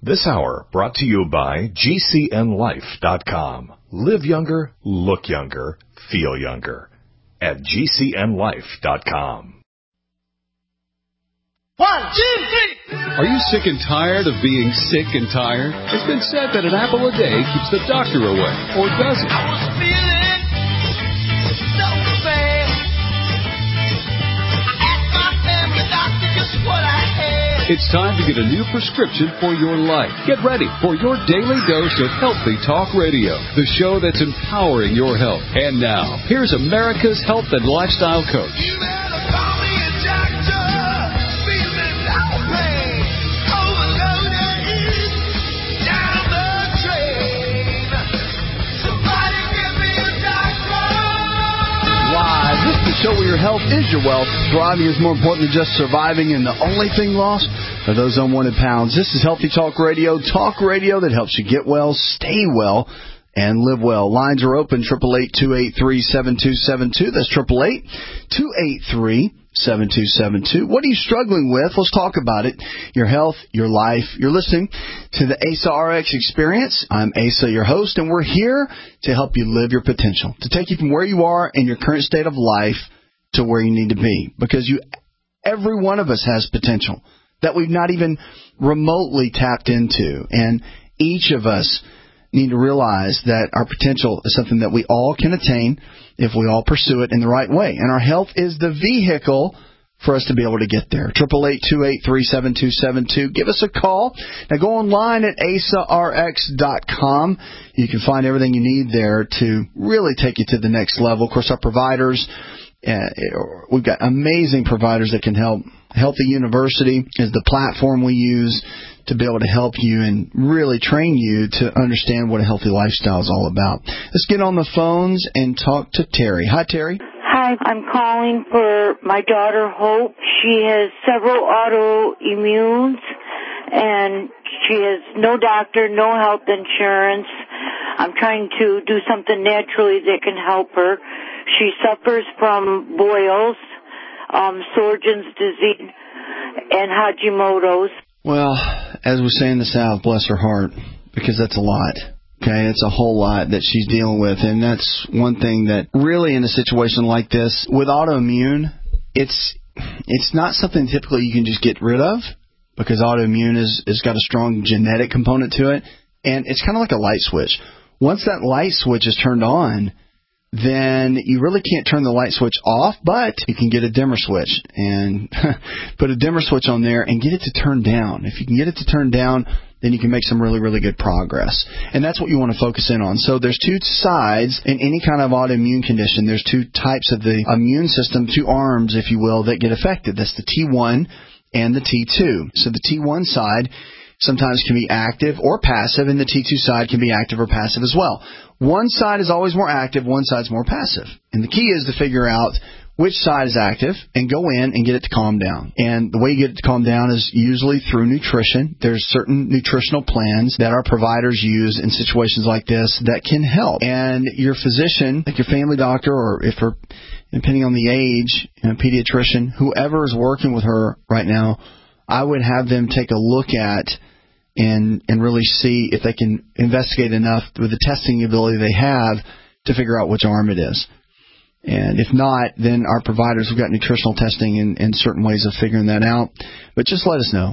This hour brought to you by GCNLife.com. Live younger, look younger, feel younger. At GCNLife.com. 1, 2, 3. Are you sick and tired of being sick and tired? It's been said that an apple a day keeps the doctor away, or does it? I was feeling so bad. I asked my family doctor just what I had. It's time to get a new prescription for your life. Get ready for your daily dose of Healthy Talk Radio, the show that's empowering your health. And now, here's America's health and lifestyle coach. You better call me a doctor. Feeling no pain. Overloaded. Down the drain. Somebody give me a doctor. Why, this is the show where your health is your wealth. Thriving is more important than just surviving, and the only thing lost are those unwanted pounds. This is Healthy Talk Radio that helps you get well, stay well, and live well. Lines are open, 888-283-7272. That's 888-283-7272. What are you struggling with? Let's talk about it. Your health, your life. You're listening to the ASA RX Experience. I'm Asa, your host, and we're here to help you live your potential, to take you from where you are in your current state of life to where you need to be. Because every one of us has potential that we've not even remotely tapped into. And each of us need to realize that our potential is something that we all can attain if we all pursue it in the right way. And our health is the vehicle for us to be able to get there. 888-283-7272. Give us a call. Now go online at asarx.com. You can find everything you need there to really take you to the next level. Of course, our providers, we've got amazing providers that can help. Healthy University is the platform we use to be able to help you and really train you to understand what a healthy lifestyle is all about. Let's get on the phones and talk to Terry. Hi, Terry. Hi, I'm calling for my daughter, Hope. She has several autoimmunes, and she has no doctor, no health insurance. I'm trying to do something naturally that can help her. She suffers from boils, Sjögren's disease, and Hashimoto's. Well, as we say in the South, bless her heart, because that's a lot. Okay, it's a whole lot that she's dealing with, and that's one thing that really in a situation like this, with autoimmune, it's not something typically you can just get rid of, because autoimmune is got a strong genetic component to it, and it's kind of like a light switch. Once that light switch is turned on, then you really can't turn the light switch off, but you can get a dimmer switch and put a dimmer switch on there and get it to turn down. If you can get it to turn down, then you can make some really, really good progress. And that's what you want to focus in on. So there's two sides in any kind of autoimmune condition. There's two types of the immune system, two arms, if you will, that get affected. That's the T1 and the T2. So the T1 side sometimes can be active or passive, and the T2 side can be active or passive as well. One side is always more active, one side's more passive. And the key is to figure out which side is active and go in and get it to calm down. And the way you get it to calm down is usually through nutrition. There's certain nutritional plans that our providers use in situations like this that can help. And your physician, like your family doctor, or if her, depending on the age, a pediatrician, whoever is working with her right now, I would have them take a look at and really see if they can investigate enough with the testing ability they have to figure out which arm it is. And if not, then our providers have got nutritional testing and certain ways of figuring that out. But just let us know.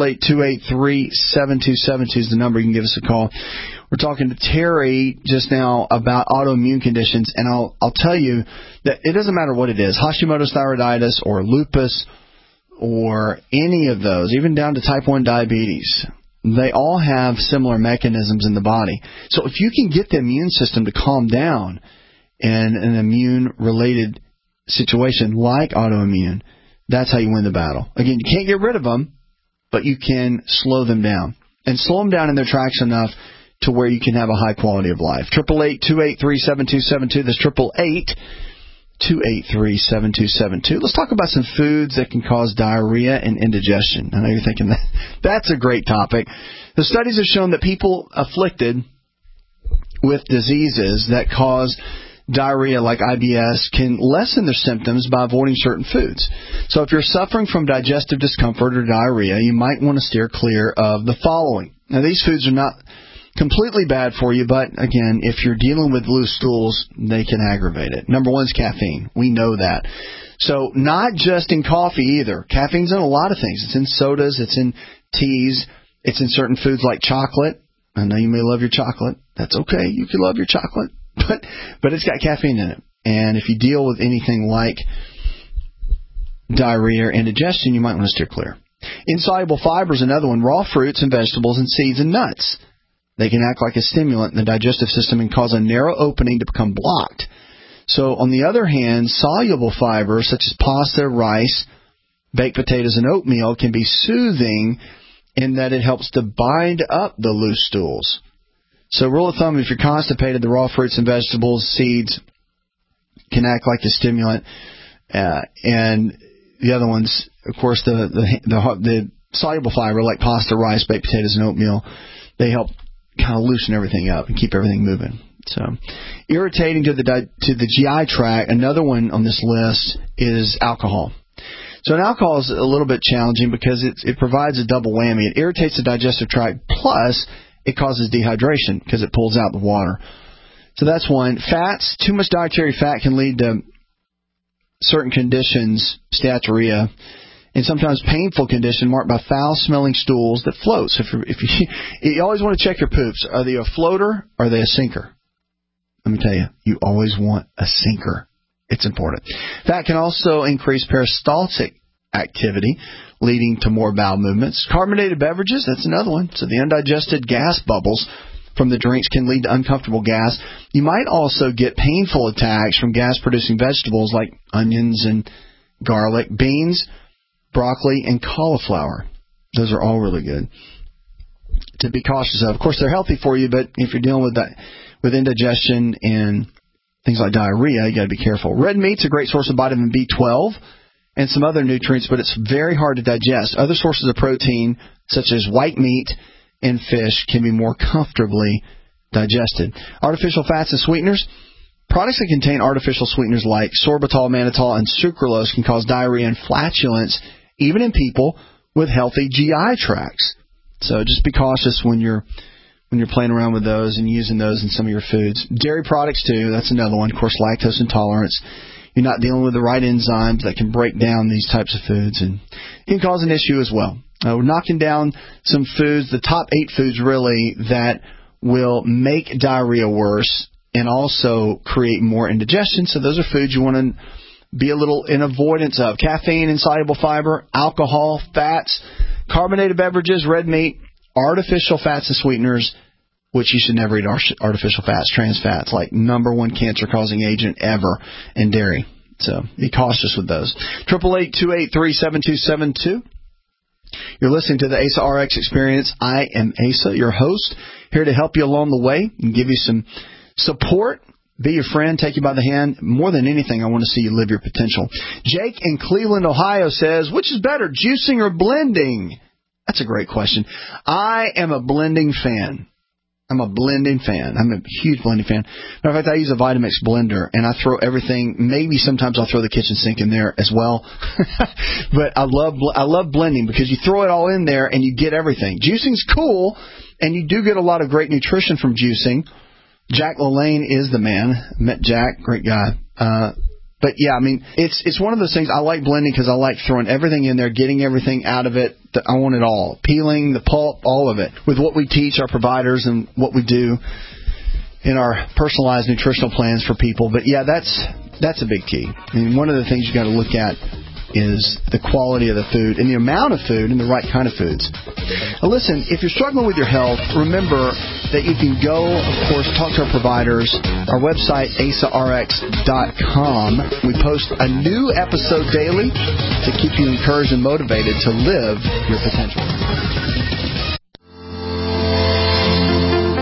888-283-7272 is the number. You can give us a call. We're talking to Terry just now about autoimmune conditions, and I'll tell you that it doesn't matter what it is, Hashimoto's thyroiditis or lupus or any of those, even down to type 1 diabetes. They all have similar mechanisms in the body. So if you can get the immune system to calm down in an immune-related situation like autoimmune, that's how you win the battle. Again, you can't get rid of them, but you can slow them down. And slow them down in their tracks enough to where you can have a high quality of life. 888-283-7272. That's 888-283-7272. Let's talk about some foods that can cause diarrhea and indigestion. I know you're thinking that's a great topic. The studies have shown that people afflicted with diseases that cause diarrhea like IBS can lessen their symptoms by avoiding certain foods. So if you're suffering from digestive discomfort or diarrhea, you might want to steer clear of the following. Now, these foods are not completely bad for you, but, again, if you're dealing with loose stools, they can aggravate it. Number one is caffeine. We know that. So not just in coffee either. Caffeine's in a lot of things. It's in sodas. It's in teas. It's in certain foods like chocolate. I know you may love your chocolate. That's okay. You can love your chocolate. But it's got caffeine in it. And if you deal with anything like diarrhea or indigestion, you might want to steer clear. Insoluble fiber is another one. Raw fruits and vegetables and seeds and nuts. They can act like a stimulant in the digestive system and cause a narrow opening to become blocked. So, on the other hand, soluble fibers such as pasta, rice, baked potatoes, and oatmeal can be soothing in that it helps to bind up the loose stools. So, rule of thumb, if you're constipated, the raw fruits and vegetables, seeds can act like a stimulant. And the other ones, of course, the soluble fiber like pasta, rice, baked potatoes, and oatmeal, they help kind of loosen everything up and keep everything moving. So, irritating to the GI tract. Another one on this list is alcohol. So, alcohol is a little bit challenging because it provides a double whammy. It irritates the digestive tract, plus it causes dehydration because it pulls out the water. So that's one. Fats. Too much dietary fat can lead to certain conditions, steatorrhea, and sometimes painful condition marked by foul-smelling stools that float. So you always want to check your poops. Are they a floater or are they a sinker? Let me tell you, you always want a sinker. It's important. Fat can also increase peristaltic activity, leading to more bowel movements. Carbonated beverages, that's another one. So the undigested gas bubbles from the drinks can lead to uncomfortable gas. You might also get painful attacks from gas-producing vegetables like onions and garlic, beans, broccoli, and cauliflower. Those are all really good to be cautious of. Of course, they're healthy for you, but if you're dealing with that, with indigestion and things like diarrhea, you got to be careful. Red meat's a great source of vitamin B12 and some other nutrients, but it's very hard to digest. Other sources of protein, such as white meat and fish, can be more comfortably digested. Artificial fats and sweeteners. Products that contain artificial sweeteners like sorbitol, mannitol, and sucralose can cause diarrhea and flatulence, even in people with healthy GI tracts. So just be cautious when you're playing around with those and using those in some of your foods. Dairy products, too, that's another one. Of course, lactose intolerance. You're not dealing with the right enzymes that can break down these types of foods, and it can cause an issue as well. We're knocking down some foods, the top 8 foods, really, that will make diarrhea worse and also create more indigestion. So those are foods you want to be a little in avoidance of. Caffeine, insoluble fiber, alcohol, fats, carbonated beverages, red meat, artificial fats and sweeteners, which you should never eat artificial fats, trans fats, like number one cancer-causing agent ever in dairy. So be cautious with those. 888-283-7272. You're listening to the ASA RX Experience. I am Asa, your host, here to help you along the way and give you some support, be your friend, take you by the hand. More than anything, I want to see you live your potential. Jake in Cleveland, Ohio says, which is better, juicing or blending? That's a great question. I am a blending fan. I'm a huge blending fan. Matter of fact, I use a Vitamix blender, and I throw everything. Maybe sometimes I'll throw the kitchen sink in there as well. But I love blending because you throw it all in there and you get everything. Juicing's cool, and you do get a lot of great nutrition from juicing. Jack LaLanne is the man. Met Jack, great guy. But yeah, I mean, it's one of those things. I like blending because I like throwing everything in there, getting everything out of it. I want it all. Peeling, the pulp, all of it. With what we teach our providers and what we do in our personalized nutritional plans for people. But yeah, that's a big key. I mean, one of the things you got to look at is the quality of the food and the amount of food and the right kind of foods. Now listen, if you're struggling with your health, remember that you can go, of course, talk to our providers. Our website, asarx.com. We post a new episode daily to keep you encouraged and motivated to live your potential.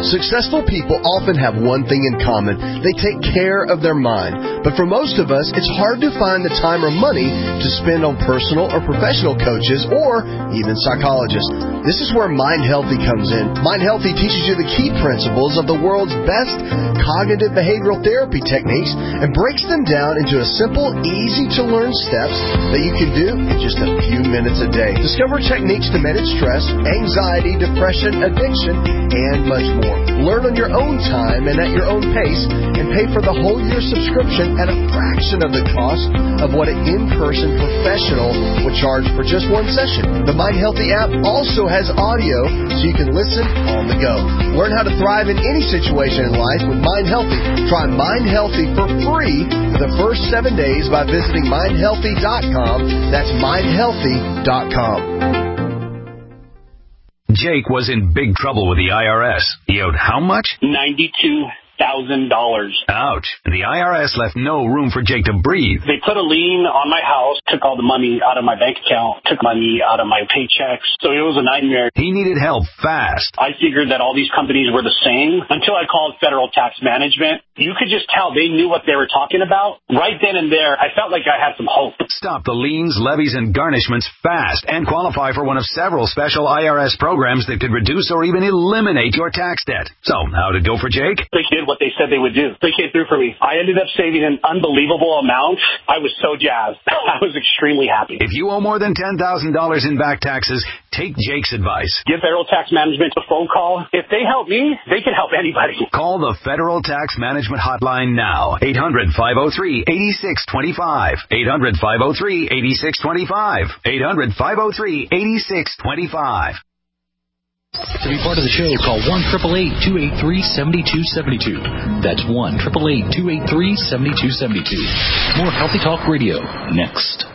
Successful people often have one thing in common. They take care of their mind. But for most of us, it's hard to find the time or money to spend on personal or professional coaches or even psychologists. This is where Mind Healthy comes in. Mind Healthy teaches you the key principles of the world's best cognitive behavioral therapy techniques and breaks them down into a simple, easy-to-learn steps that you can do in just a few minutes a day. Discover techniques to manage stress, anxiety, depression, addiction, and much more. Learn on your own time and at your own pace, and pay for the whole year subscription at a fraction of the cost of what an in-person professional would charge for just one session. The Mind Healthy app also has audio so you can listen on the go. Learn how to thrive in any situation in life with Mind Healthy. Try Mind Healthy for free for the first 7 days by visiting mindhealthy.com. That's mindhealthy.com. Jake was in big trouble with the IRS. He owed how much? $92,000. Ouch. The IRS left no room for Jake to breathe. They put a lien on my house, took all the money out of my bank account, took money out of my paychecks. So it was a nightmare. He needed help fast. I figured that all these companies were the same until I called Federal Tax Management. You could just tell they knew what they were talking about. Right then and there, I felt like I had some hope. Stop the liens, levies, and garnishments fast and qualify for one of several special IRS programs that could reduce or even eliminate your tax debt. So, how'd it go for Jake? They did what they said they would do. They came through for me. I ended up saving an unbelievable amount. I was so jazzed. I was extremely happy. If you owe more than $10,000 in back taxes, take Jake's advice. Give Federal Tax Management a phone call. If they help me, they can help anybody. Call the Federal Tax Management Hotline now. 800-503-8625. 800-503-8625. 800-503-8625. To be part of the show, call 1-888-283-7272. That's 1-888-283-7272. More Healthy Talk Radio next.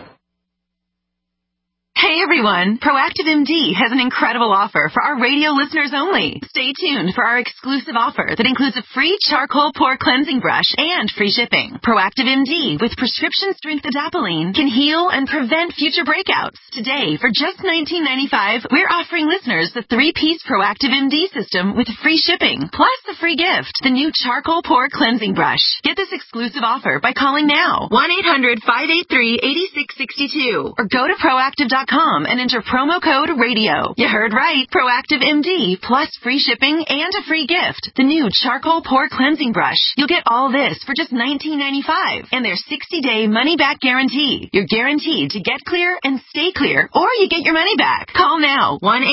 Hey everyone, Proactive MD has an incredible offer for our radio listeners only. Stay tuned for our exclusive offer that includes a free charcoal pore cleansing brush and free shipping. Proactive MD with prescription strength adapalene can heal and prevent future breakouts. Today, for just $19.95, we're offering listeners the 3-piece Proactive MD system with free shipping, plus the free gift, the new charcoal pore cleansing brush. Get this exclusive offer by calling now, 1-800-583-8662, or go to proactive.com and enter promo code RADIO. You heard right. Proactive MD plus free shipping and a free gift. The new charcoal pore cleansing brush. You'll get all this for just $19.95 and their 60-day money-back guarantee. You're guaranteed to get clear and stay clear, or you get your money back. Call now.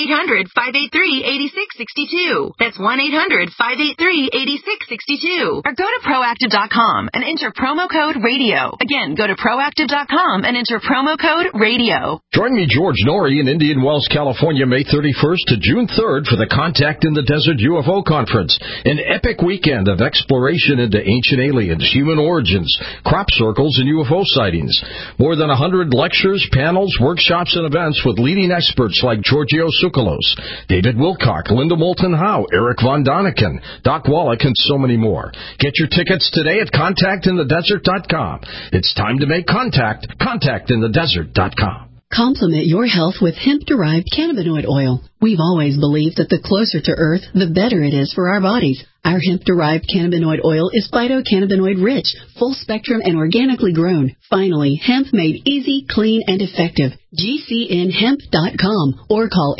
1-800-583-8662. That's 1-800-583-8662. Or go to proactive.com and enter promo code RADIO. Again, go to proactive.com and enter promo code RADIO. Join me, George Norrie, in Indian Wells, California, May 31st to June 3rd for the Contact in the Desert UFO Conference, an epic weekend of exploration into ancient aliens, human origins, crop circles, and UFO sightings. More than 100 lectures, panels, workshops, and events with leading experts like Giorgio Tsoukalos, David Wilcock, Linda Moulton Howe, Eric Von Daniken, Doc Wallach, and so many more. Get your tickets today at contactinthedesert.com. It's time to make contact. Contactinthedesert.com. Complement your health with hemp-derived cannabinoid oil. We've always believed that the closer to Earth, the better it is for our bodies. Our hemp-derived cannabinoid oil is phytocannabinoid-rich, full-spectrum, and organically grown. Finally, hemp made easy, clean, and effective. GCNhemp.com or call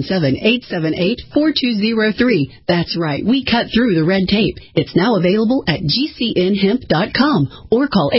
877-878-4203. That's right, we cut through the red tape. It's now available at GCNhemp.com or call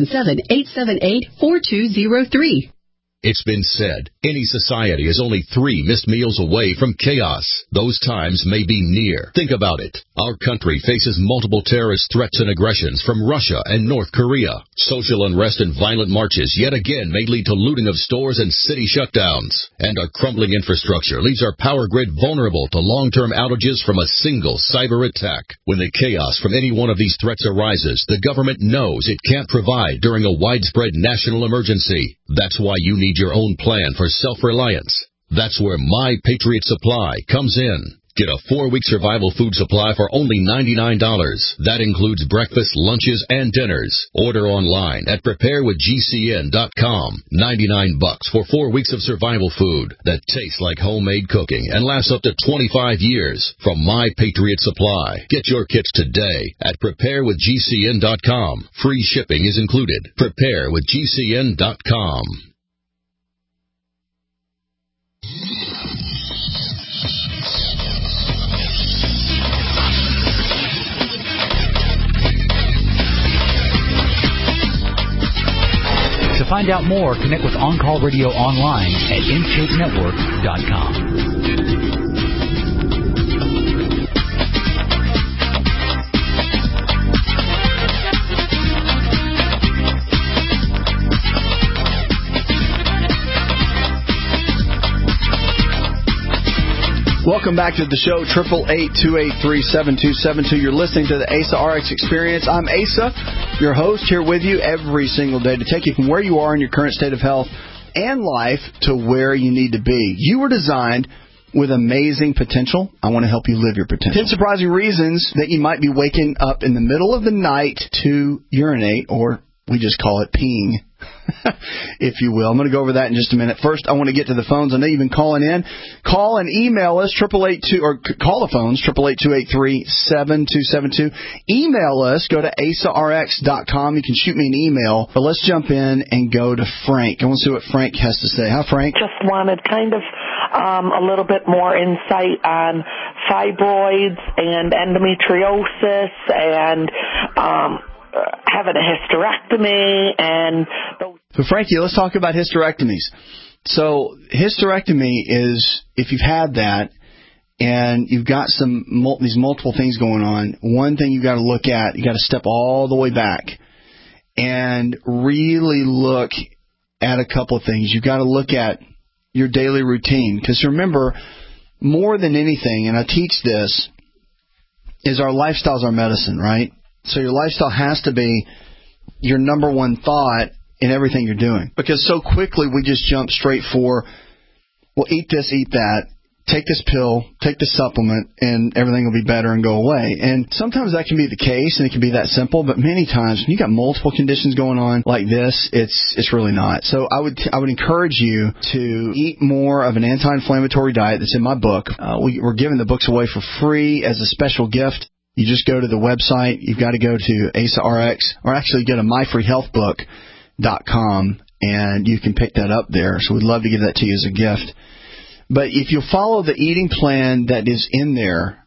877-878-4203. It's been said, any society is only 3 missed meals away from chaos. Those times may be near. Think about it. Our country faces multiple terrorist threats and aggressions from Russia and North Korea. Social unrest and violent marches yet again may lead to looting of stores and city shutdowns. And our crumbling infrastructure leaves our power grid vulnerable to long-term outages from a single cyber attack. When the chaos from any one of these threats arises, the government knows it can't provide during a widespread national emergency. That's why you need your own plan for self-reliance. That's where My Patriot Supply comes in. Get a 4-week survival food supply for only $99. That includes breakfast, lunches, and dinners. Order online at preparewithgcn.com. $99 for 4 weeks of survival food that tastes like homemade cooking and lasts up to 25 years from My Patriot Supply. Get your kits today at preparewithgcn.com. Free shipping is included. Preparewithgcn.com. To find out more, connect with On Call Radio online at InShapeNetwork.com. Welcome back to the show, 888-283-7272. You're listening to the ASA RX Experience. I'm Asa, your host, here with you every single day to take you from where you are in your current state of health and life to where you need to be. You were designed with amazing potential. I want to help you live your potential. 10 surprising reasons that you might be waking up in the middle of the night to urinate, or we just call it peeing, if you will. I'm going to go over that in just a minute. First, I want to get to the phones. I know you've been calling in. Call and email us, or call the phones, 888-283-7272. Email us. Go to asarx.com. You can shoot me an email. But let's jump in and go to Frank. I want to see what Frank has to say. Hi, Frank. Just wanted kind of a little bit more insight on fibroids and endometriosis and having a hysterectomy and those. So, Frankie, let's talk about hysterectomies. So, hysterectomy is, if you've had that and you've got these multiple things going on, one thing you've got to look at, you got to step all the way back and really look at a couple of things. You've got to look at your daily routine. Because remember, more than anything, and I teach this, is our lifestyle's our medicine, right? So your lifestyle has to be your number one thought in everything you're doing. Because so quickly we just jump straight for, well, eat this, eat that, take this pill, take this supplement, and everything will be better and go away. And sometimes that can be the case, and it can be that simple, but many times when you got multiple conditions going on like this, it's really not. So I would encourage you to eat more of an anti-inflammatory diet that's in my book. We're giving the books away for free as a special gift. You just go to the website. You've got to go to ASARX, or actually go to myfreehealthbook.com, and you can pick that up there. So we'd love to give that to you as a gift. But if you follow the eating plan that is in there,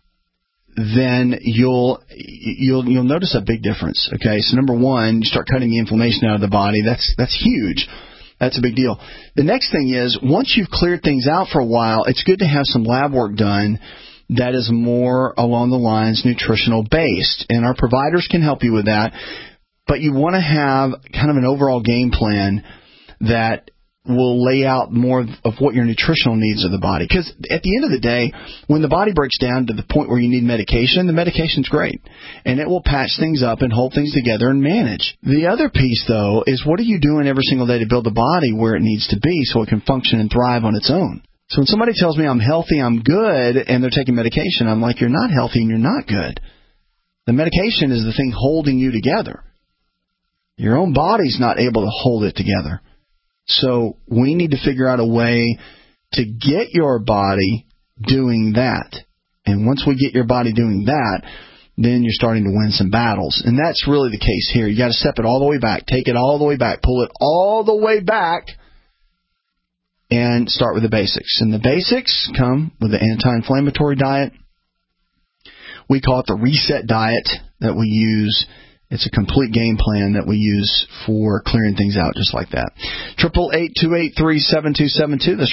then you'll notice a big difference. Okay, so number one, you start cutting the inflammation out of the body. That's huge. That's a big deal. The next thing is, once you've cleared things out for a while, it's good to have some lab work done that is more along the lines nutritional based, and our providers can help you with that. But you want to have kind of an overall game plan that will lay out more of what your nutritional needs of the body. Because at the end of the day, when the body breaks down to the point where you need medication, the medication's great. And it will patch things up and hold things together and manage. The other piece, though, is what are you doing every single day to build the body where it needs to be so it can function and thrive on its own? So when somebody tells me I'm healthy, I'm good, and they're taking medication, I'm like, you're not healthy and you're not good. The medication is the thing holding you together. Your own body's not able to hold it together. So we need to figure out a way to get your body doing that. And once we get your body doing that, then you're starting to win some battles. And that's really the case here. You got to step it all the way back, take it all the way back, pull it all the way back, and start with the basics. And the basics come with the anti-inflammatory diet. We call it the reset diet that we use. It's a complete game plan that we use for clearing things out just like that. 888-283-7272. That's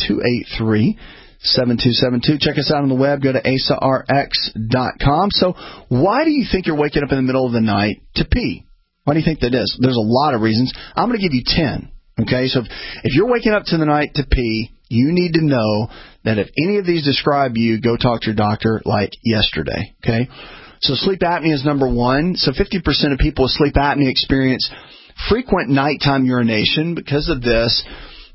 888-283-7272. Check us out on the web. Go to asarx.com. So why do you think you're waking up in the middle of the night to pee? Why do you think that is? There's a lot of reasons. I'm going to give you 10. Okay, so if you're waking up to the night to pee, you need to know that if any of these describe you, go talk to your doctor like yesterday. Okay? So sleep apnea is number one. So 50% of people with sleep apnea experience frequent nighttime urination. Because of this,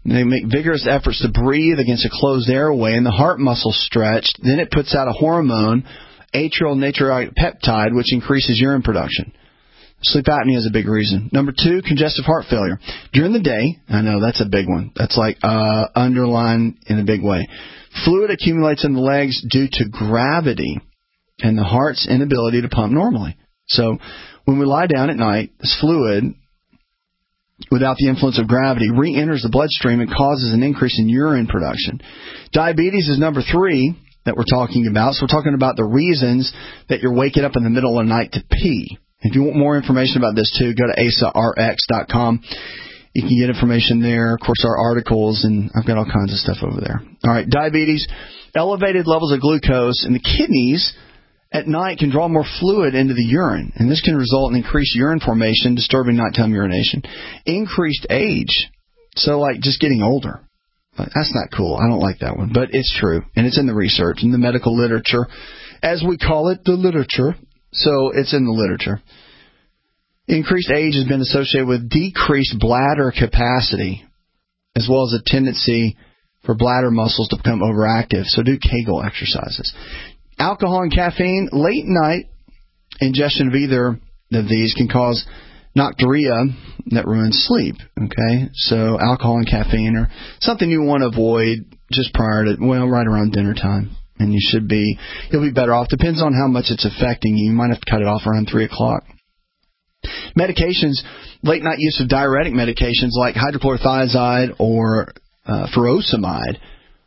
They make vigorous efforts to breathe against a closed airway, and the heart muscles stretched. Then it puts out a hormone, atrial natriuretic peptide, which increases urine production. Sleep apnea is a big reason. Number 2, congestive heart failure. During the day, I know that's a big one. That's like underlined in a big way. Fluid accumulates in the legs due to gravity and the heart's inability to pump normally. So when we lie down at night, this fluid, without the influence of gravity, re-enters the bloodstream and causes an increase in urine production. Diabetes is number 3 that we're talking about. So we're talking about the reasons that you're waking up in the middle of the night to pee. If you want more information about this, too, go to asarx.com. You can get information there. Of course, our articles, and I've got all kinds of stuff over there. All right, diabetes, elevated levels of glucose in the kidneys at night can draw more fluid into the urine, and this can result in increased urine formation, disturbing nighttime urination. Increased age, so like just getting older. That's not cool. I don't like that one, but it's true, and it's in the research, in the medical literature, as we call it, the literature. So it's in the literature. Increased age has been associated with decreased bladder capacity, as well as a tendency for bladder muscles to become overactive. So do Kegel exercises. Alcohol and caffeine, late night ingestion of either of these can cause nocturia that ruins sleep. Okay, so alcohol and caffeine are something you want to avoid just prior to, right around dinner time. And you'll be better off. Depends on how much it's affecting you. You might have to cut it off around 3 o'clock. Medications, late night use of diuretic medications like hydrochlorothiazide or furosemide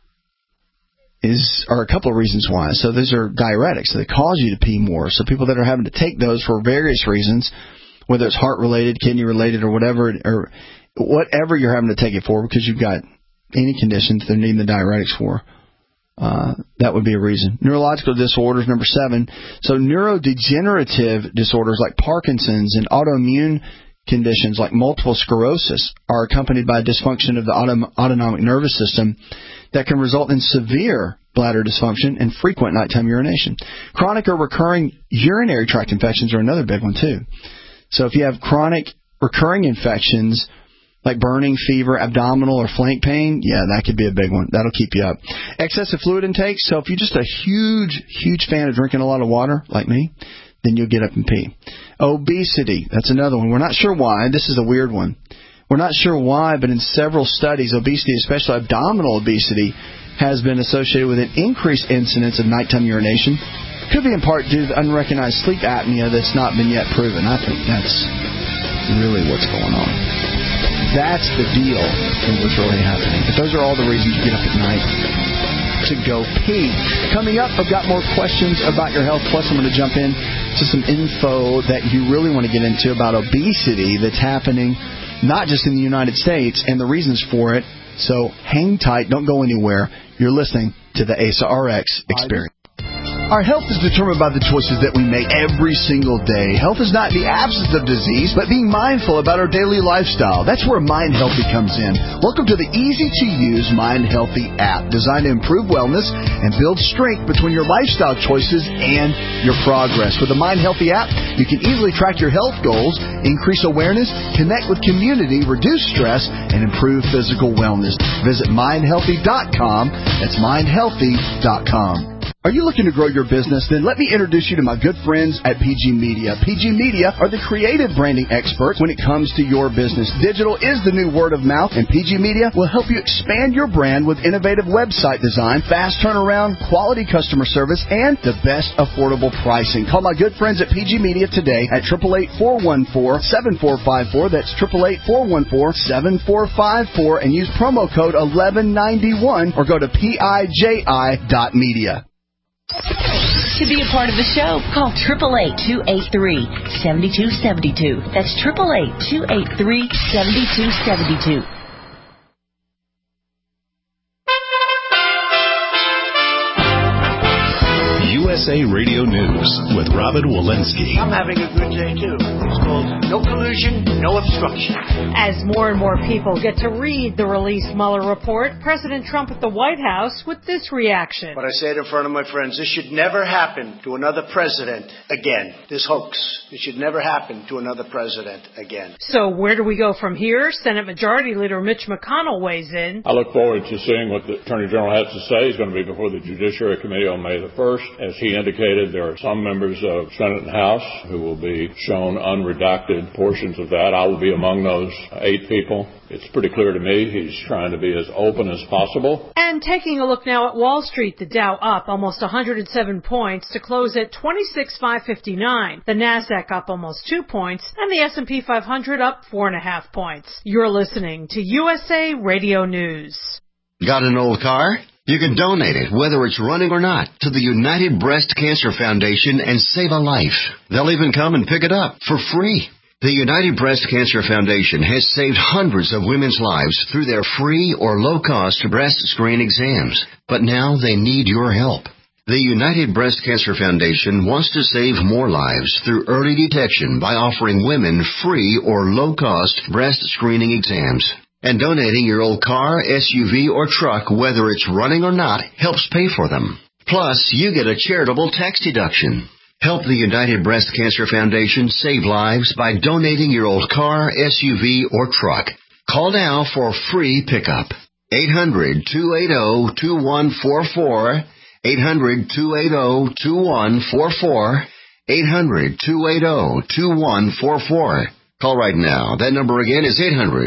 are a couple of reasons why. So those are diuretics. So they cause you to pee more. So people that are having to take those for various reasons, whether it's heart-related, kidney-related, or whatever you're having to take it for because you've got any conditions they're needing the diuretics for, that would be a reason. Neurological disorders, number 7. So neurodegenerative disorders like Parkinson's and autoimmune conditions like multiple sclerosis are accompanied by dysfunction of the autonomic nervous system that can result in severe bladder dysfunction and frequent nighttime urination. Chronic or recurring urinary tract infections are another big one too. So if you have chronic recurring infections like burning, fever, abdominal, or flank pain, that could be a big one. That'll keep you up. Excessive fluid intake. So if you're just a huge fan of drinking a lot of water, like me, then you'll get up and pee. Obesity. That's another one. We're not sure why. This is a weird one. We're not sure why, but in several studies, obesity, especially abdominal obesity, has been associated with an increased incidence of nighttime urination. Could be in part due to the unrecognized sleep apnea that's not been yet proven. I think that's really what's going on. That's the deal in what's really happening. But those are all the reasons you get up at night to go pee. Coming up, I've got more questions about your health. Plus, I'm going to jump in to some info that you really want to get into about obesity that's happening not just in the United States and the reasons for it. So hang tight. Don't go anywhere. You're listening to the ASA RX Experience. Our health is determined by the choices that we make every single day. Health is not the absence of disease, but being mindful about our daily lifestyle. That's where Mind Healthy comes in. Welcome to the easy-to-use Mind Healthy app, designed to improve wellness and build strength between your lifestyle choices and your progress. With the Mind Healthy app, you can easily track your health goals, increase awareness, connect with community, reduce stress, and improve physical wellness. Visit mindhealthy.com. That's mindhealthy.com. Are you looking to grow your business? Then let me introduce you to my good friends at PG Media. PG Media are the creative branding experts when it comes to your business. Digital is the new word of mouth, and PG Media will help you expand your brand with innovative website design, fast turnaround, quality customer service, and the best affordable pricing. Call my good friends at PG Media today at 888-414-7454. That's 888-414-7454, and use promo code 1191 or go to PIJI.media. To be a part of the show, call 888-283-7272. That's 888-283-7272. USA Radio News with Robin Walensky. I'm having a good day, too. It's called No Collusion, No Obstruction. As more and more people get to read the released Mueller report, President Trump at the White House with this reaction. But I say it in front of my friends, this should never happen to another president again. This hoax. It should never happen to another president again. So where do we go from here? Senate Majority Leader Mitch McConnell weighs in. I look forward to seeing what the Attorney General has to say. He's going to be before the Judiciary Committee on May the 1st. As he indicated, there are some members of Senate and House who will be shown unredacted portions of that. I will be among those 8 people. It's pretty clear to me he's trying to be as open as possible. And taking a look now at Wall Street, the Dow up almost 107 points to close at 26,559. The Nasdaq up almost 2 points, and the S&P 500 up 4.5 points. You're listening to USA Radio News. Got an old car? You can donate it, whether it's running or not, to the United Breast Cancer Foundation and save a life. They'll even come and pick it up for free. The United Breast Cancer Foundation has saved hundreds of women's lives through their free or low-cost breast screen exams. But now they need your help. The United Breast Cancer Foundation wants to save more lives through early detection by offering women free or low-cost breast screening exams. And donating your old car, SUV, or truck, whether it's running or not, helps pay for them. Plus, you get a charitable tax deduction. Help the United Breast Cancer Foundation save lives by donating your old car, SUV, or truck. Call now for free pickup. 800-280-2144. 800-280-2144. 800-280-2144. Call right now. That number again is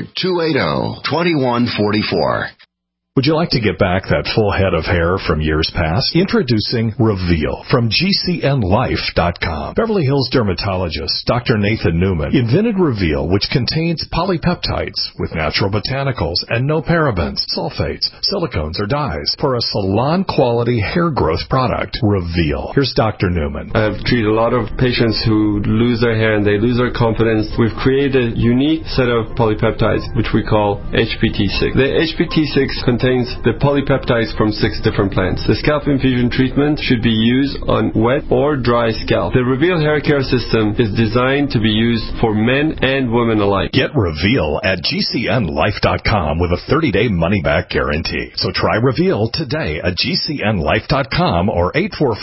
800-280-2144. Would you like to get back that full head of hair from years past? Introducing Reveal from GCNLife.com. Beverly Hills dermatologist Dr. Nathan Newman invented Reveal, which contains polypeptides with natural botanicals and no parabens, sulfates, silicones, or dyes for a salon-quality hair growth product. Reveal. Here's Dr. Newman. I've treated a lot of patients who lose their hair and they lose their confidence. We've created a unique set of polypeptides, which we call HPT6. The HPT6 contains the polypeptides from 6 different plants. The scalp infusion treatment should be used on wet or dry scalp. The Reveal hair care system is designed to be used for men and women alike. Get Reveal at GCNLife.com with a 30-day money-back guarantee. So try Reveal today at GCNLife.com or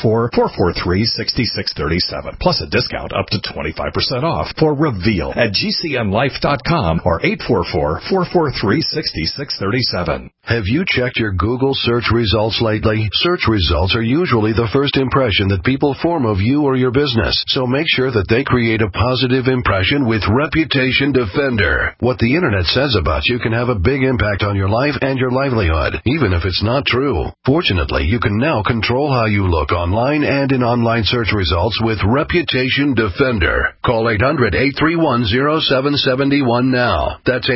844-443-6637. Plus a discount up to 25% off for Reveal at GCNLife.com or 844-443-6637. Have you checked your Google search results lately? Search results are usually the first impression that people form of you or your business, so make sure that they create a positive impression with Reputation Defender. What the Internet says about you can have a big impact on your life and your livelihood, even if it's not true. Fortunately, you can now control how you look online and in online search results with Reputation Defender. Call 800-831-0771 now. That's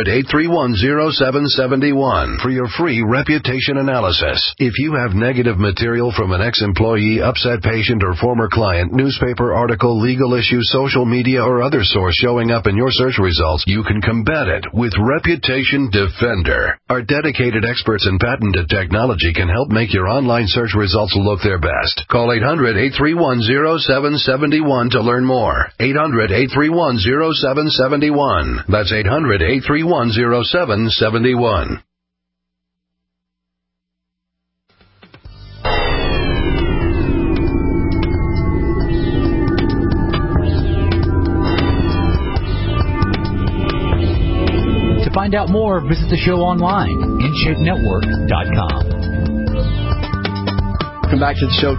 800-831-0771 for your free reputation analysis. If you have negative material from an ex-employee, upset patient, or former client, newspaper article, legal issue, social media, or other source showing up in your search results, you can combat it with Reputation Defender. Our dedicated experts in patented technology can help make your online search results look their best. Call 800-831-0771 to learn more. 800-831-0771. That's 800-831-0771. To find out more, visit the show online, InShapeNetwork.com. Welcome back to the show,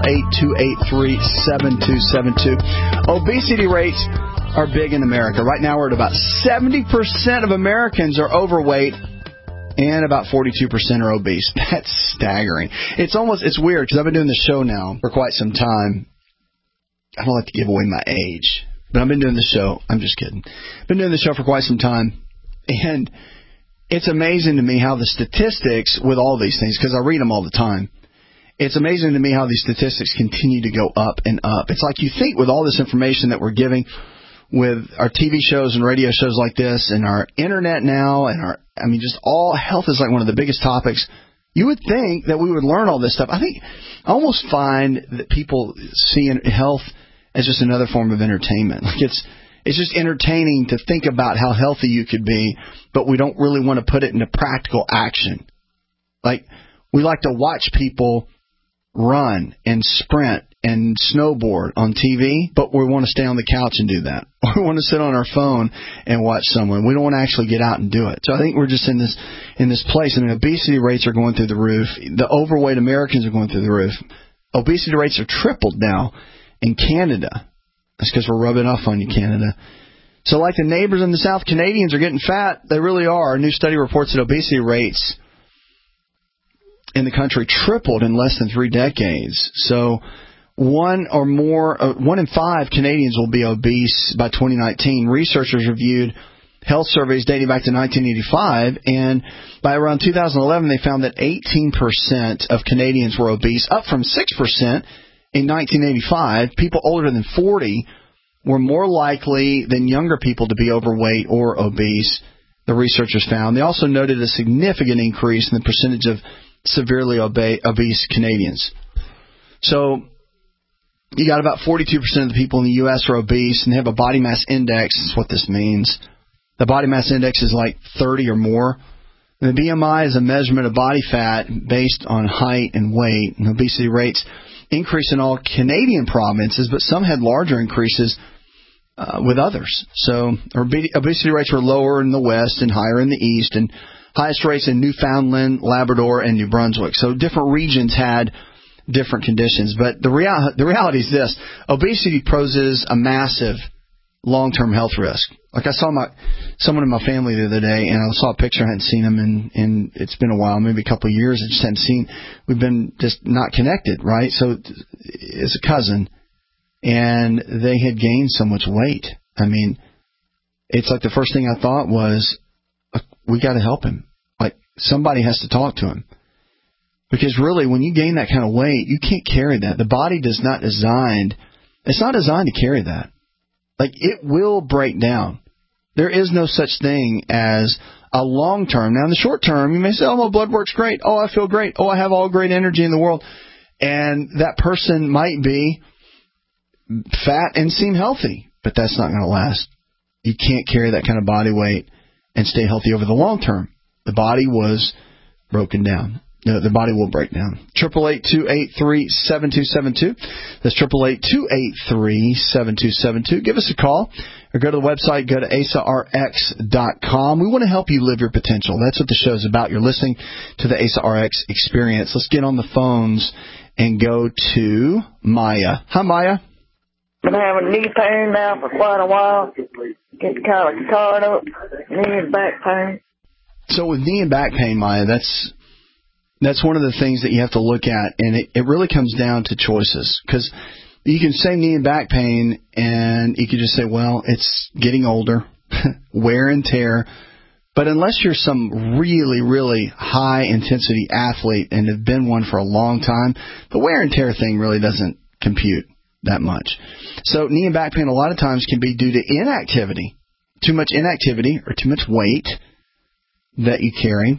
888-283-7272. Obesity rates are big in America. Right now we're at about 70% of Americans are overweight and about 42% are obese. That's staggering. It's weird because I've been doing the show now for quite some time. I don't like to give away my age, but I've been doing the show. I'm just kidding. Been doing the show for quite some time. And it's amazing to me how the statistics with all these things, because I read them all the time, it's amazing to me how these statistics continue to go up and up. It's like you think with all this information that we're giving with our TV shows and radio shows like this and our internet now and just all health is like one of the biggest topics You would think that we would learn all this stuff. I almost find that people see health as just another form of entertainment. Like it's just entertaining to think about how healthy you could be, but we don't really want to put it into practical action. Like we like to watch people run and sprint and snowboard on TV, but we want to stay on the couch and do that. Or we want to sit on our phone and watch someone. We don't want to actually get out and do it. So I think we're just in this place. I mean, obesity rates are going through the roof. The overweight Americans are going through the roof. Obesity rates are tripled now in Canada. That's because we're rubbing off on you, Canada. So like the neighbors in the South, Canadians are getting fat. They really are. A new study reports that obesity rates in the country tripled in less than 3 decades. So 1 in 5 Canadians will be obese by 2019. Researchers reviewed health surveys dating back to 1985, and by around 2011, they found that 18% of Canadians were obese, up from 6% in 1985. People older than 40 were more likely than younger people to be overweight or obese, the researchers found. They also noted a significant increase in the percentage of severely obese Canadians. So you got about 42% of the people in the U.S. are obese, and they have a body mass index. That's what this means. The body mass index is like 30 or more. And the BMI is a measurement of body fat based on height and weight. And obesity rates increase in all Canadian provinces, but some had larger increases with others. So obesity rates were lower in the West and higher in the East, and highest rates in Newfoundland, Labrador, and New Brunswick. So different regions had different conditions. But the reality is this. Obesity poses a massive long-term health risk. Like I saw someone in my family the other day, and I saw a picture. I hadn't seen him in it's been a while, maybe a couple of years. I just hadn't seen. We've been just not connected, right? So it's a cousin, and they had gained so much weight. I mean, it's like the first thing I thought was, we got to help him. Like somebody has to talk to him. Because really, when you gain that kind of weight, you can't carry that. The body it's not designed to carry that. Like, it will break down. There is no such thing as a long term. Now, in the short term, you may say, oh, my blood works great. Oh, I feel great. Oh, I have all great energy in the world. And that person might be fat and seem healthy, but that's not going to last. You can't carry that kind of body weight and stay healthy over the long term. The body was broken down. No, the body will break down. 888-283-7272. That's 888-283-7272. Give us a call or go to the website. Go to AsaRx.com. We want to help you live your potential. That's what the show is about. You're listening to the Asa RX Experience. Let's get on the phones and go to Maya. Hi, Maya. Been having knee pain now for quite a while. Get kind of caught up. Knee and back pain. So with knee and back pain, Maya, that's one of the things that you have to look at, and it really comes down to choices. Because you can say knee and back pain, and you can just say, well, it's getting older, wear and tear. But unless you're some really, really high-intensity athlete and have been one for a long time, the wear and tear thing really doesn't compute that much. So knee and back pain a lot of times can be due to inactivity, too much inactivity or too much weight that you carry,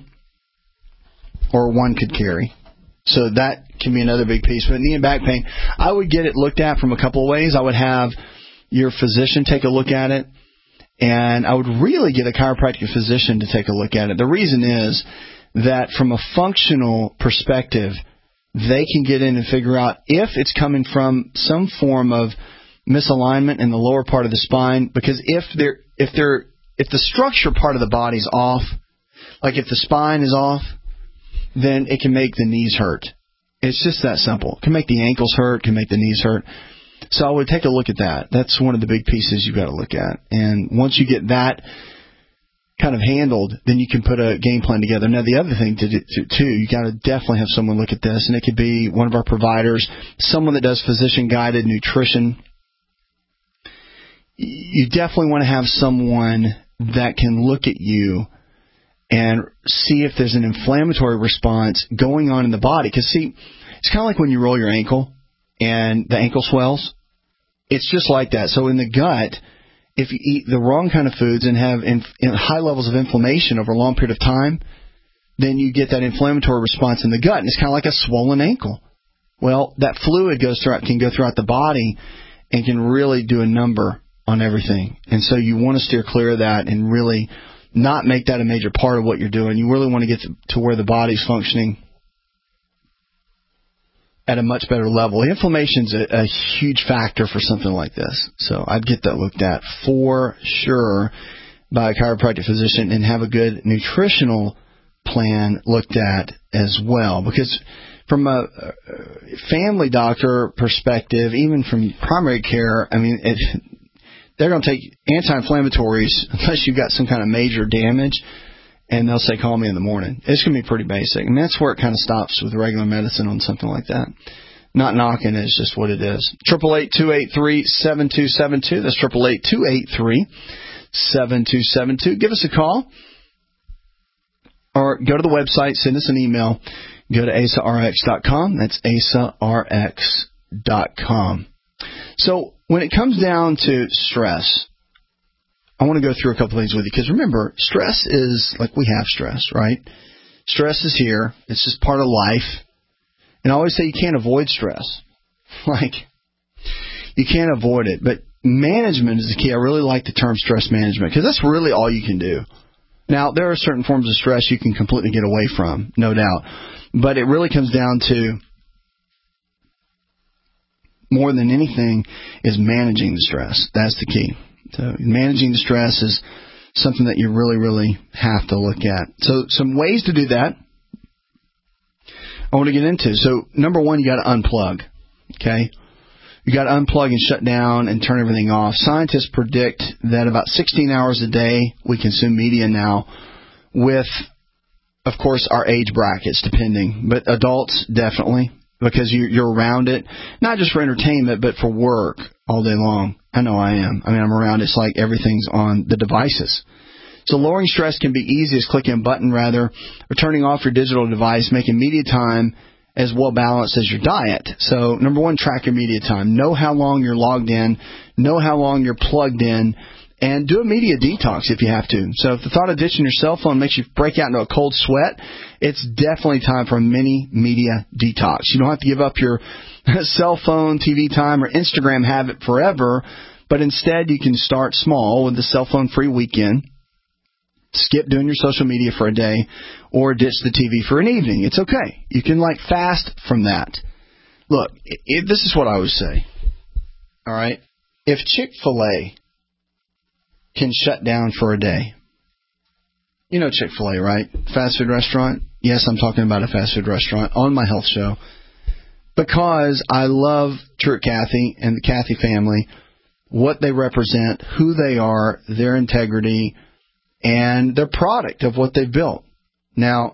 or one could carry. So that can be another big piece. But knee and back pain, I would get it looked at from a couple of ways. I would have your physician take a look at it, and I would really get a chiropractic physician to take a look at it. The reason is that from a functional perspective, they can get in and figure out if it's coming from some form of misalignment in the lower part of the spine. Because if the structure part of the body is off, like if the spine is off, then it can make the knees hurt. It's just that simple. It can make the ankles hurt, can make the knees hurt. So I would take a look at that. That's one of the big pieces you've got to look at. And once you get that kind of handled, then you can put a game plan together. Now, the other thing too, you got to definitely have someone look at this, and it could be one of our providers, someone that does physician-guided nutrition. You definitely want to have someone that can look at you and see if there's an inflammatory response going on in the body. Because, see, it's kind of like when you roll your ankle and the ankle swells. It's just like that. So in the gut, if you eat the wrong kind of foods and have high levels of inflammation over a long period of time, then you get that inflammatory response in the gut, and it's kind of like a swollen ankle. Well, that fluid can go throughout the body and can really do a number on everything. And so you want to steer clear of that and really not make that a major part of what you're doing. You really want to get to where the body's functioning at a much better level. Inflammation's a huge factor for something like this. So I'd get that looked at for sure by a chiropractic physician and have a good nutritional plan looked at as well. Because from a family doctor perspective, even from primary care, I mean, they're going to take anti-inflammatories unless you've got some kind of major damage, and they'll say, call me in the morning. It's going to be pretty basic. And that's where it kind of stops with regular medicine on something like that. Not knocking it, it's just what it is. 888-283-7272. That's 888-283-7272. Give us a call or go to the website, send us an email. Go to AsaRx.com. That's AsaRx.com. So when it comes down to stress, I want to go through a couple things with you. Because remember, stress is like we have stress, right? Stress is here. It's just part of life. And I always say you can't avoid stress. Like, you can't avoid it. But management is the key. I really like the term stress management because that's really all you can do. Now, there are certain forms of stress you can completely get away from, no doubt. But it really comes down to, more than anything, is managing the stress. That's the key. So managing the stress is something that you really, really have to look at. So some ways to do that I want to get into. So number one, you got to unplug. Okay? You got to unplug and shut down and turn everything off. Scientists predict that about 16 hours a day we consume media now with, of course, our age brackets depending. But adults, definitely, because you're around it, not just for entertainment, but for work all day long. I know I am. I mean, I'm around. It's like everything's on the devices. So lowering stress can be easy as clicking a button, rather, or turning off your digital device, making media time as well balanced as your diet. So, number one, track your media time. Know how long you're logged in. Know how long you're plugged in. And do a media detox if you have to. So if the thought of ditching your cell phone makes you break out into a cold sweat, it's definitely time for a mini media detox. You don't have to give up your cell phone, TV time, or Instagram habit forever, but instead you can start small with the cell phone free weekend. Skip doing your social media for a day or ditch the TV for an evening. It's okay. You can fast from that. Look, this is what I always say. All right? If Chick-fil-A can shut down for a day. You know Chick-fil-A, right? Fast food restaurant. Yes, I'm talking about a fast food restaurant on my health show. Because I love True Kathy and the Kathy family, what they represent, who they are, their integrity, and their product of what they've built. Now,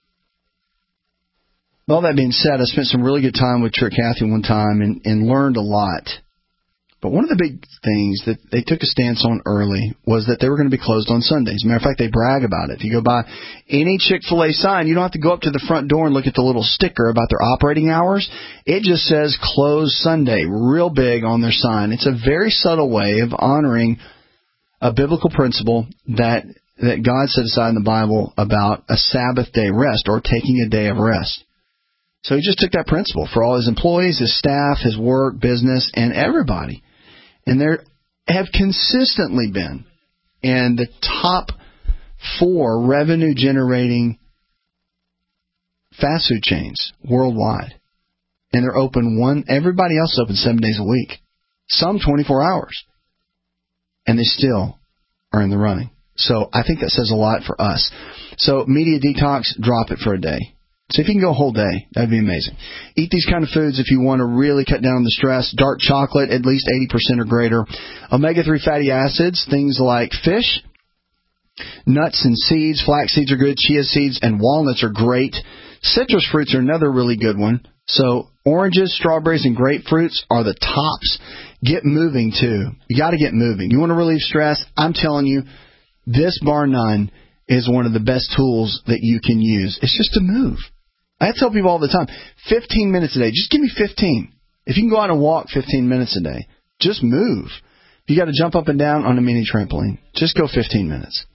all that being said, I spent some really good time with True Kathy one time and learned a lot. But one of the big things that they took a stance on early was that they were going to be closed on Sundays. As a matter of fact, they brag about it. If you go by any Chick-fil-A sign, you don't have to go up to the front door and look at the little sticker about their operating hours. It just says closed Sunday, real big on their sign. It's a very subtle way of honoring a biblical principle that God set aside in the Bible about a Sabbath day rest or taking a day of rest. So he just took that principle for all his employees, his staff, his work, business, and everybody. And there have consistently been in the top 4 revenue-generating fast food chains worldwide. And they're open everybody else is open 7 days a week. Some 24 hours. And they still are in the running. So I think that says a lot for us. So media detox, drop it for a day. So if you can go a whole day, that'd be amazing. Eat these kind of foods if you want to really cut down on the stress. Dark chocolate, at least 80% or greater. Omega-3 fatty acids, things like fish, nuts and seeds. Flax seeds are good. Chia seeds and walnuts are great. Citrus fruits are another really good one. So oranges, strawberries, and grapefruits are the tops. Get moving, too. You got to get moving. You want to relieve stress? I'm telling you, this, bar none, is one of the best tools that you can use. It's just to move. I tell people all the time, 15 minutes a day. Just give me 15. If you can go out and walk 15 minutes a day, just move. If you got to jump up and down on a mini trampoline, just go 15 minutes.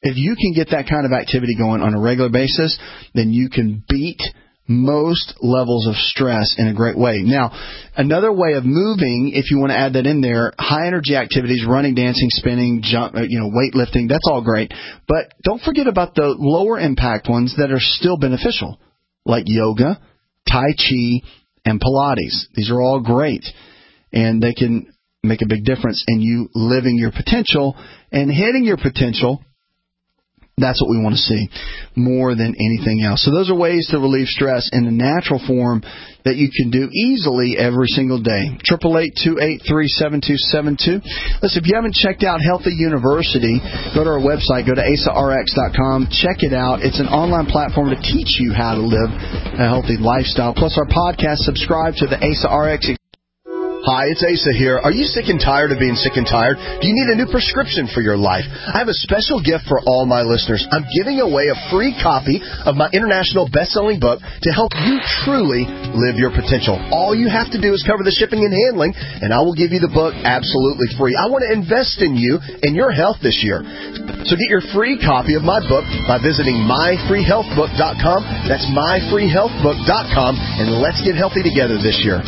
If you can get that kind of activity going on a regular basis, then you can beat most levels of stress in a great way. Now, another way of moving, if you want to add that in there, high energy activities, running, dancing, spinning, jump, weightlifting, that's all great. But don't forget about the lower impact ones that are still beneficial, like yoga, Tai Chi, and Pilates. These are all great, and they can make a big difference in you living your potential and hitting your potential. That's what we want to see more than anything else. So those are ways to relieve stress in the natural form that you can do easily every single day. 888-283-7272. Listen, if you haven't checked out Healthy University, go to our website, go to AsaRx.com, check it out. It's an online platform to teach you how to live a healthy lifestyle. Plus our podcast, subscribe to the AsaRx. Hi, it's Asa here. Are you sick and tired of being sick and tired? Do you need a new prescription for your life? I have a special gift for all my listeners. I'm giving away a free copy of my international best-selling book to help you truly live your potential. All you have to do is cover the shipping and handling, and I will give you the book absolutely free. I want to invest in you and your health this year. So get your free copy of my book by visiting myfreehealthbook.com. That's myfreehealthbook.com, and let's get healthy together this year.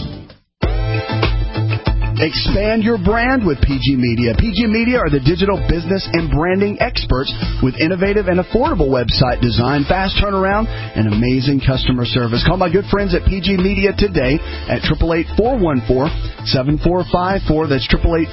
Expand your brand with PG Media. PG Media are the digital business and branding experts with innovative and affordable website design, fast turnaround, and amazing customer service. Call my good friends at PG Media today at 888-414-7454. That's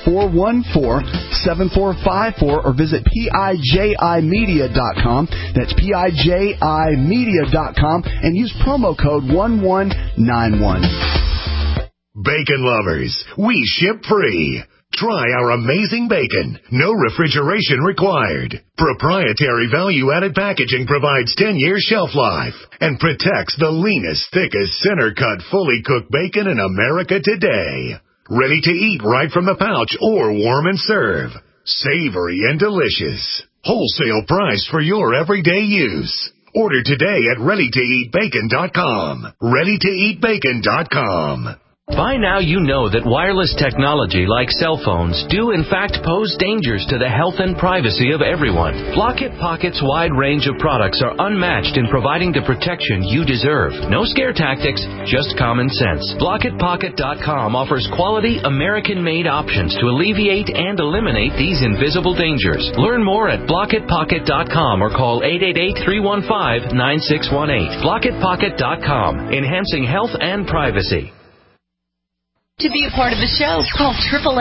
888-414-7454, or visit PIJImedia.com. That's PIJImedia.com, and use promo code 1191. Bacon lovers, we ship free. Try our amazing bacon. No refrigeration required. Proprietary value-added packaging provides 10-year shelf life and protects the leanest, thickest, center-cut, fully cooked bacon in America today. Ready to eat right from the pouch or warm and serve. Savory and delicious. Wholesale price for your everyday use. Order today at ReadyToEatBacon.com. ReadyToEatBacon.com. By now you know that wireless technology like cell phones do in fact pose dangers to the health and privacy of everyone. Block-It Pocket's wide range of products are unmatched in providing the protection you deserve. No scare tactics, just common sense. BlockItPocket.com offers quality American-made options to alleviate and eliminate these invisible dangers. Learn more at BlockItPocket.com or call 888-315-9618. BlockItPocket.com, enhancing health and privacy. To be a part of the show, call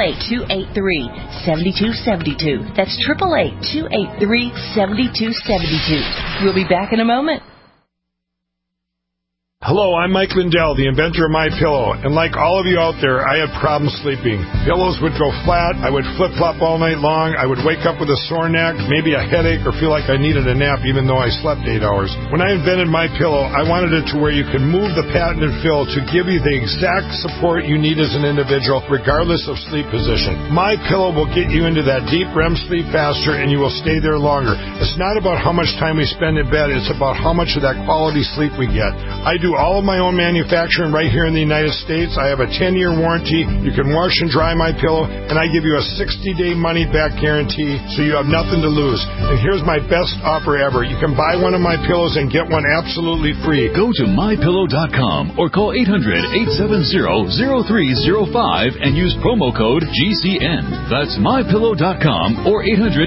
888-283-7272. That's 888-283-7272. We'll be back in a moment. Hello, I'm Mike Lindell, the inventor of MyPillow, and like all of you out there, I had problems sleeping. Pillows would go flat, I would flip-flop all night long, I would wake up with a sore neck, maybe a headache, or feel like I needed a nap even though I slept 8 hours. When I invented MyPillow, I wanted it to where you could move the patented fill to give you the exact support you need as an individual, regardless of sleep position. MyPillow will get you into that deep REM sleep faster, and you will stay there longer. It's not about how much time we spend in bed, it's about how much of that quality sleep we get. I do all of my own manufacturing right here in the United States. I have a 10-year warranty. You can wash and dry my pillow, and I give you a 60-day money-back guarantee, so you have nothing to lose. And here's my best offer ever. You can buy one of my pillows and get one absolutely free. Go to MyPillow.com or call 800-870-0305 and use promo code GCN. That's MyPillow.com or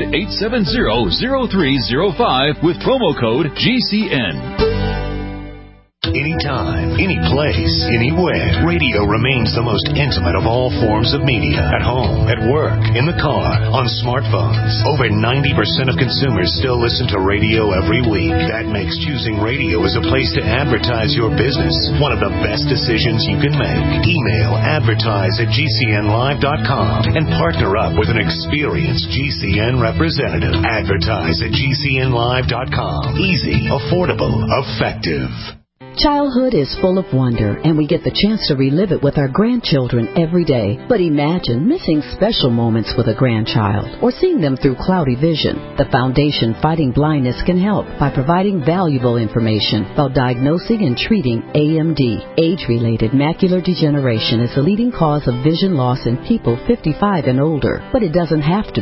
800-870-0305 with promo code GCN. Anytime, any place, anywhere. Radio remains the most intimate of all forms of media. At home, at work, in the car, on smartphones. Over 90% of consumers still listen to radio every week. That makes choosing radio as a place to advertise your business one of the best decisions you can make. Email advertise@gcnlive.com and partner up with an experienced GCN representative. Advertise@gcnlive.com. Easy, affordable, effective. Childhood is full of wonder, and we get the chance to relive it with our grandchildren every day. But imagine missing special moments with a grandchild or seeing them through cloudy vision. The Foundation Fighting Blindness can help by providing valuable information about diagnosing and treating AMD. Age-related macular degeneration is the leading cause of vision loss in people 55 and older, but it doesn't have to be.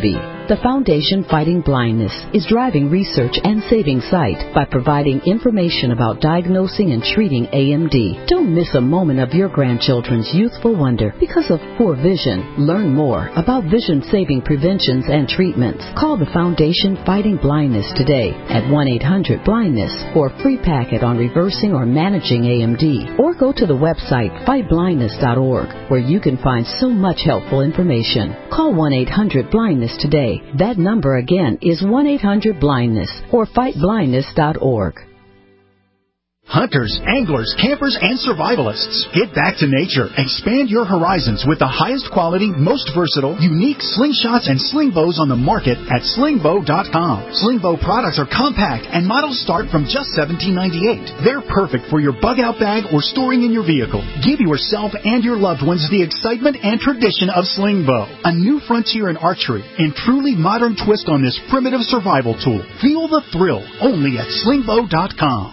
The Foundation Fighting Blindness is driving research and saving sight by providing information about diagnosing and treating AMD. Don't miss a moment of your grandchildren's youthful wonder because of poor vision. Learn more about vision-saving preventions and treatments. Call the Foundation Fighting Blindness today at 1-800-BLINDNESS for a free packet on reversing or managing AMD. Or go to the website fightblindness.org where you can find so much helpful information. Call 1-800-BLINDNESS today. That number again is 1-800-BLINDNESS or fightblindness.org. Hunters, anglers, campers, and survivalists. Get back to nature. Expand your horizons with the highest quality, most versatile, unique slingshots and sling bows on the market at slingbow.com. Sling bow products are compact and models start from just $17.98. They're perfect for your bug-out bag or storing in your vehicle. Give yourself and your loved ones the excitement and tradition of sling bow. A new frontier in archery and truly modern twist on this primitive survival tool. Feel the thrill only at slingbow.com.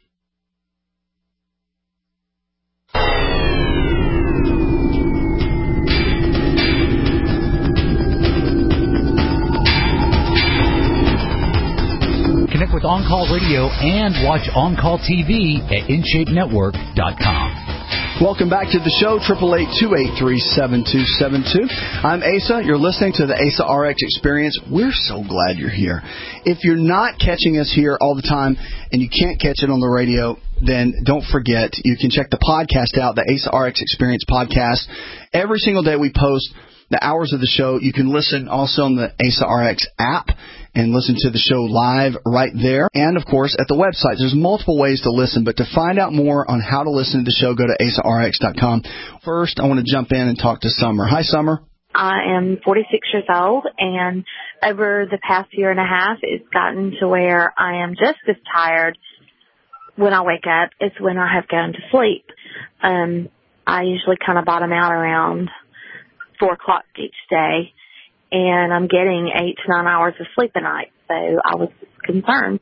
Connect with On-Call Radio and watch On-Call TV at InShapeNetwork.com. Welcome back to the show, 888-283-7272. I'm Asa. You're listening to the Asa RX Experience. We're so glad you're here. If you're not catching us here all the time and you can't catch it on the radio, then don't forget, you can check the podcast out, the Asa RX Experience podcast. Every single day we post the hours of the show. You can listen also on the Asa RX app and listen to the show live right there. And, of course, at the website. There's multiple ways to listen, but to find out more on how to listen to the show, go to asarx.com. First, I want to jump in and talk to Summer. Hi, Summer. I am 46 years old, and over the past year and a half, it's gotten to where I am just as tired when I wake up as when I have gone to sleep. I usually kind of bottom out around 4 o'clock each day, and I'm getting 8 to 9 hours of sleep a night, so I was concerned.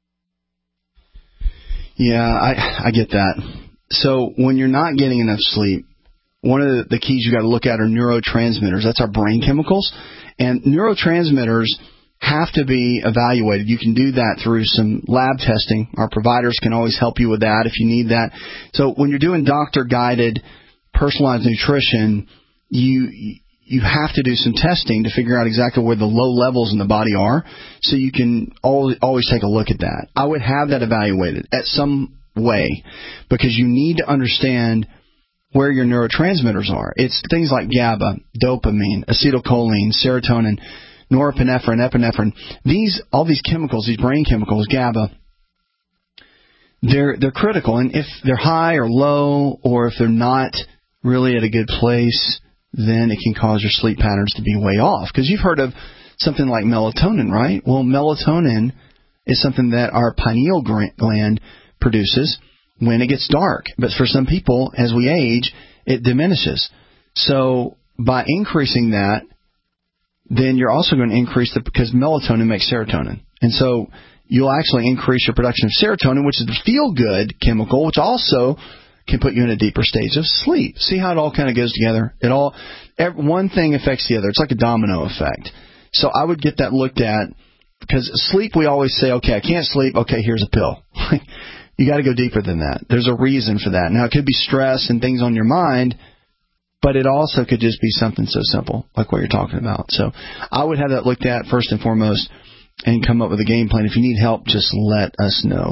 Yeah, I get that. So when you're not getting enough sleep, one of the keys you got to look at are neurotransmitters. That's our brain chemicals, and neurotransmitters have to be evaluated. You can do that through some lab testing. Our providers can always help you with that if you need that. So when you're doing doctor-guided personalized nutrition, you have to do some testing to figure out exactly where the low levels in the body are, so you can always take a look at that. I would have that evaluated at some way, because you need to understand where your neurotransmitters are. It's things like GABA, dopamine, acetylcholine, serotonin, norepinephrine, epinephrine. All these chemicals, these brain chemicals, GABA, they're critical. And if they're high or low, or if they're not really at a good place, then it can cause your sleep patterns to be way off. Because you've heard of something like melatonin, right? Well, melatonin is something that our pineal gland produces when it gets dark. But for some people, as we age, it diminishes. So by increasing that, then you're also going to increase because melatonin makes serotonin. And so you'll actually increase your production of serotonin, which is the feel-good chemical, which also can put you in a deeper stage of sleep. See how it all kind of goes together? One thing affects the other. It's like a domino effect. So I would get that looked at, because sleep, we always say, okay, I can't sleep. Okay, here's a pill. You got to go deeper than that. There's a reason for that. Now, it could be stress and things on your mind, but it also could just be something so simple, like what you're talking about. So I would have that looked at first and foremost and come up with a game plan. If you need help, just let us know.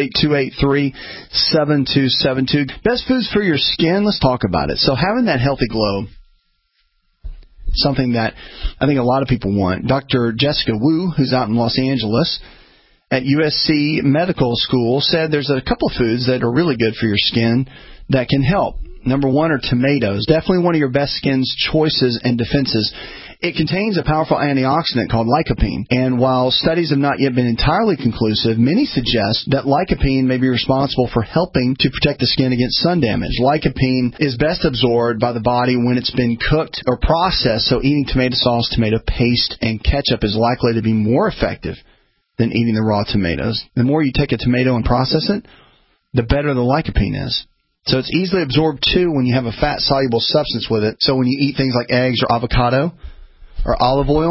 888-283-7272. Best foods for your skin, let's talk about it. So having that healthy glow, something that I think a lot of people want. Dr. Jessica Wu, who's out in Los Angeles at USC Medical School, said there's a couple of foods that are really good for your skin that can help. Number one are tomatoes. Definitely one of your best skin's choices and defenses. It contains a powerful antioxidant called lycopene. And while studies have not yet been entirely conclusive, many suggest that lycopene may be responsible for helping to protect the skin against sun damage. Lycopene is best absorbed by the body when it's been cooked or processed, so eating tomato sauce, tomato paste, and ketchup is likely to be more effective than eating the raw tomatoes. The more you take a tomato and process it, the better the lycopene is. So it's easily absorbed, too, when you have a fat-soluble substance with it. So when you eat things like eggs or avocado or olive oil,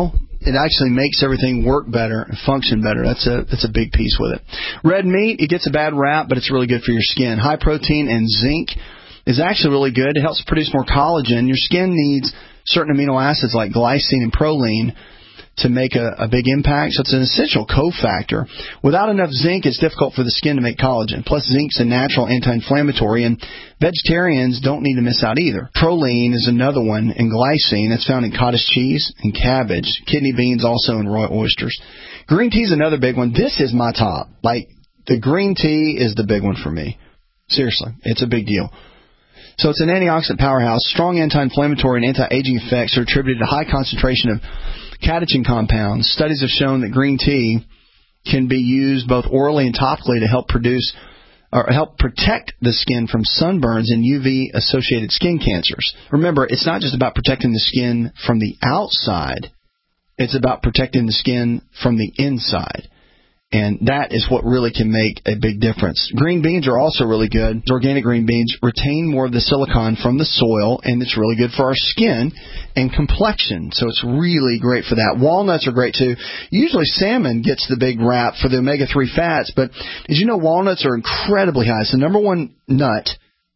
it actually makes everything work better and function better. That's a big piece with it. Red meat, it gets a bad rap, but it's really good for your skin. High protein and zinc is actually really good. It helps produce more collagen. Your skin needs certain amino acids like glycine and proline to make a big impact. So it's an essential cofactor. Without enough zinc, it's difficult for the skin to make collagen. Plus, zinc's a natural anti-inflammatory, and vegetarians don't need to miss out either. Proline is another one, and glycine that's found in cottage cheese and cabbage. Kidney beans also in raw oysters. Green tea is another big one. This is my top. Like, the green tea is the big one for me. Seriously, it's a big deal. So it's an antioxidant powerhouse. Strong anti-inflammatory and anti-aging effects are attributed to high concentration of catechin compounds. Studies have shown that green tea can be used both orally and topically to help produce or help protect the skin from sunburns and UV-associated skin cancers. Remember, it's not just about protecting the skin from the outside. It's about protecting the skin from the inside. And that is what really can make a big difference. Green beans are also really good. Organic green beans retain more of the silicon from the soil, and it's really good for our skin and complexion. So it's really great for that. Walnuts are great, too. Usually salmon gets the big rap for the omega-3 fats, but did you know walnuts are incredibly high? It's the number one nut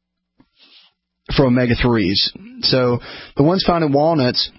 for omega-3s. So the ones found in walnuts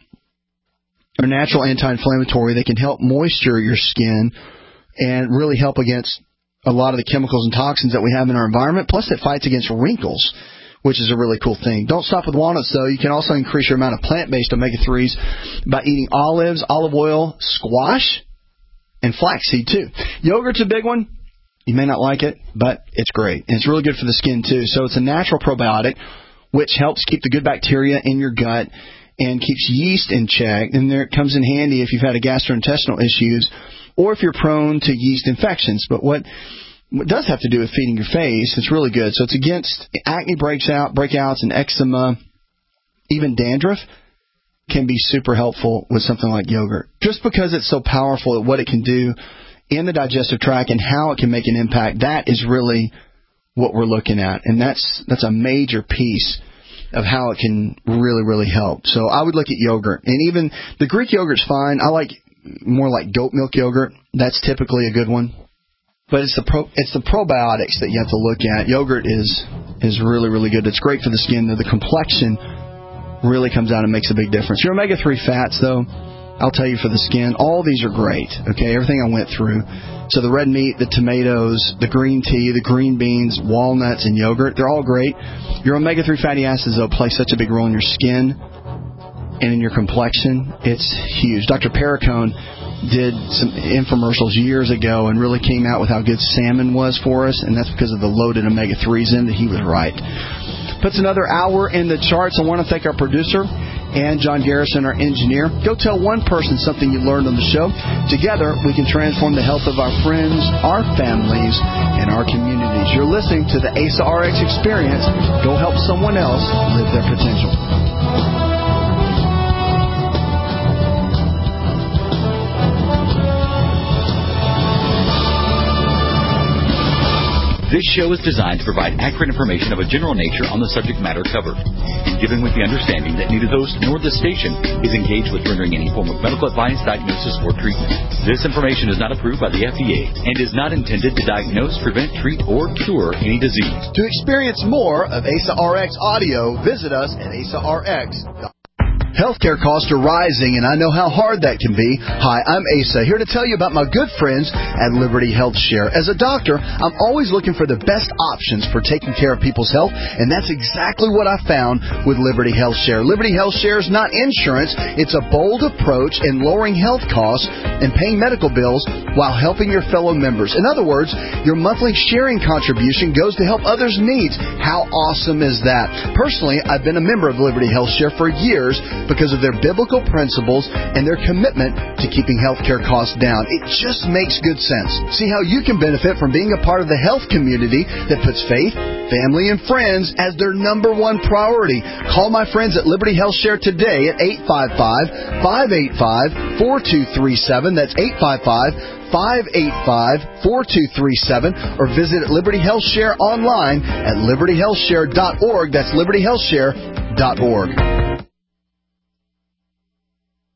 are natural anti-inflammatory. They can help moisture your skin and really help against a lot of the chemicals and toxins that we have in our environment. Plus, it fights against wrinkles, which is a really cool thing. Don't stop with walnuts, though. You can also increase your amount of plant-based omega-3s by eating olives, olive oil, squash, and flaxseed, too. Yogurt's a big one. You may not like it, but it's great. And it's really good for the skin, too. So it's a natural probiotic, which helps keep the good bacteria in your gut and keeps yeast in check. And there it comes in handy if you've had a gastrointestinal issues or if you're prone to yeast infections. But what does have to do with feeding your face, it's really good. So it's against acne breakouts and eczema, even dandruff can be super helpful with something like yogurt. Just because it's so powerful at what it can do in the digestive tract and how it can make an impact, that is really what we're looking at. And that's a major piece of how it can really, really help. So I would look at yogurt. And even the Greek yogurt's fine. I like more like goat milk yogurt. That's typically a good one. But it's the probiotics that you have to look at. Yogurt is really, really good. It's great for the skin. The complexion really comes out and makes a big difference. Your omega-3 fats, though, I'll tell you for the skin, all these are great. Okay, everything I went through. So the red meat, the tomatoes, the green tea, the green beans, walnuts, and yogurt, they're all great. Your omega-3 fatty acids, though, play such a big role in your skin and in your complexion. It's huge. Dr. Perricone did some infomercials years ago and really came out with how good salmon was for us, and that's because of the loaded omega-3s in that he was right. Puts another hour in the charts. I want to thank our producer and John Garrison, our engineer. Go tell one person something you learned on the show. Together, we can transform the health of our friends, our families, and our communities. You're listening to the ASA RX Experience. Go help someone else live their potential. This show is designed to provide accurate information of a general nature on the subject matter covered, and given with the understanding that neither host nor the station is engaged with rendering any form of medical advice, diagnosis, or treatment. This information is not approved by the FDA and is not intended to diagnose, prevent, treat, or cure any disease. To experience more of ASA RX audio, visit us at asarx.com. Healthcare costs are rising, and I know how hard that can be. Hi, I'm Asa, here to tell you about my good friends at Liberty Health Share. As a doctor, I'm always looking for the best options for taking care of people's health, and that's exactly what I found with Liberty Health Share. Liberty Health Share is not insurance. It's a bold approach in lowering health costs and paying medical bills while helping your fellow members. In other words, your monthly sharing contribution goes to help others' needs. How awesome is that? Personally, I've been a member of Liberty Health Share for years because of their biblical principles and their commitment to keeping healthcare costs down. It just makes good sense. See how you can benefit from being a part of the health community that puts faith, family, and friends as their number one priority. Call my friends at Liberty Health Share today at 855-585-4237. That's 855-585-4237, or visit Liberty Health Share online at libertyhealthshare.org. That's libertyhealthshare.org.